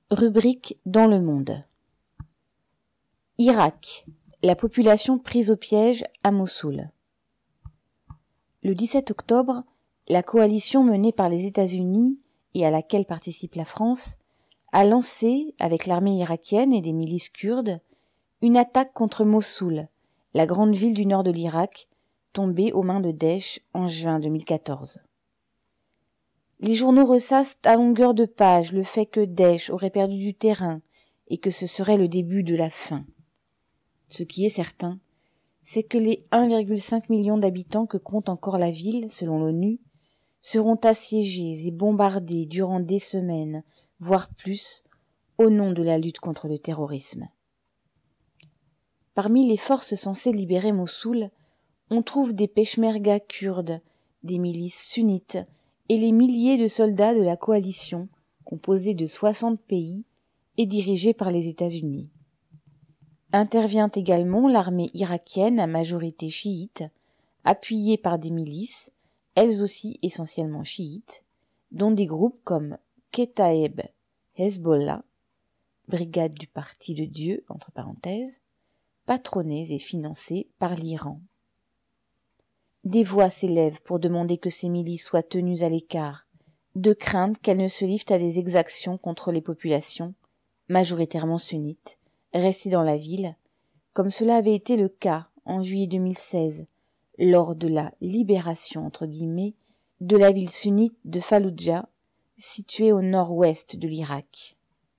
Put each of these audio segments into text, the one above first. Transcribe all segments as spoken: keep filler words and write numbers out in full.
Rubrique dans le monde. Irak, la population prise au piège à Mossoul. Le dix-sept octobre, la coalition menée par les États-Unis et à laquelle participe la France a lancé, avec l'armée irakienne et des milices kurdes, une attaque contre Mossoul, la grande ville du nord de l'Irak, tombée aux mains de Daesh en juin deux mille quatorze. Les journaux ressassent à longueur de page le fait que Daesh aurait perdu du terrain et que ce serait le début de la fin. Ce qui est certain, c'est que les un virgule cinq million d'habitants que compte encore la ville, selon l'ONU, seront assiégés et bombardés durant des semaines, voire plus, au nom de la lutte contre le terrorisme. Parmi les forces censées libérer Mossoul, on trouve des peshmergas kurdes, des milices sunnites et les milliers de soldats de la coalition, composée de soixante pays et dirigée par les États-Unis. Intervient également l'armée irakienne à majorité chiite, appuyée par des milices, elles aussi essentiellement chiites, dont des groupes comme Ketaeb Hezbollah, brigade du Parti de Dieu, entre parenthèses, patronnés et financés par l'Iran. Des voix s'élèvent pour demander que ces milices soient tenues à l'écart, de crainte qu'elles ne se livrent à des exactions contre les populations, majoritairement sunnites, restées dans la ville, comme cela avait été le cas en juillet deux mille seize, lors de la libération, entre guillemets, de la ville sunnite de Falloujah, située au nord-ouest de l'Irak.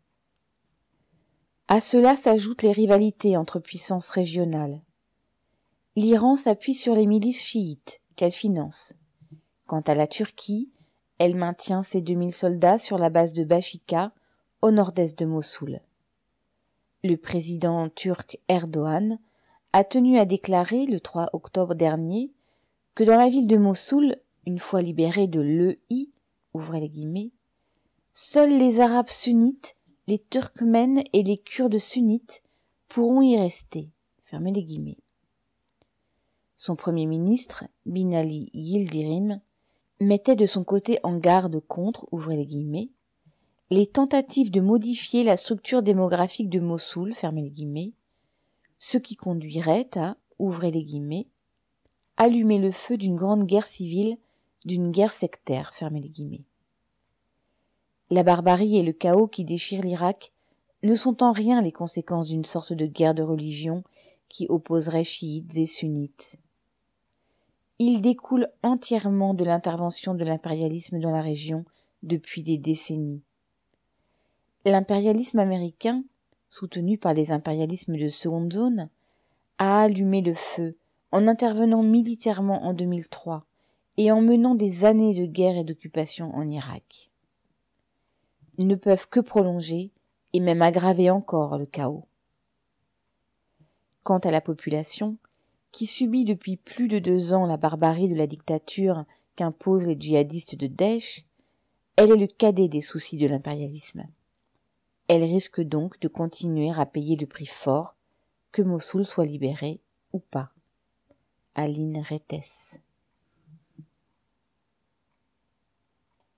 À cela s'ajoutent les rivalités entre puissances régionales. L'Iran s'appuie sur les milices chiites qu'elle finance. Quant à la Turquie, elle maintient ses deux mille soldats sur la base de Bashika, au nord-est de Mossoul. Le président turc Erdogan a tenu à déclarer le trois octobre dernier que dans la ville de Mossoul, une fois libérée de l'E I, ouvrez les guillemets, seuls les Arabes sunnites, les Turkmènes et les Kurdes sunnites pourront y rester, fermez les guillemets. Son premier ministre, Binali Yildirim, mettait de son côté en garde contre, ouvrez les guillemets, les tentatives de modifier la structure démographique de Mossoul, fermez les guillemets, ce qui conduirait à, ouvrez les guillemets, allumer le feu d'une grande guerre civile, d'une guerre sectaire, fermez les guillemets. La barbarie et le chaos qui déchirent l'Irak ne sont en rien les conséquences d'une sorte de guerre de religion qui opposerait chiites et sunnites. Il découle entièrement de l'intervention de l'impérialisme dans la région depuis des décennies. L'impérialisme américain, soutenu par les impérialismes de seconde zone, a allumé le feu en intervenant militairement en deux mille trois et en menant des années de guerre et d'occupation en Irak. Ils ne peuvent que prolonger et même aggraver encore le chaos. Quant à la population, qui subit depuis plus de deux ans la barbarie de la dictature qu'imposent les djihadistes de Daesh, elle est le cadet des soucis de l'impérialisme. Elle risque donc de continuer à payer le prix fort, que Mossoul soit libéré ou pas. Aline Retes.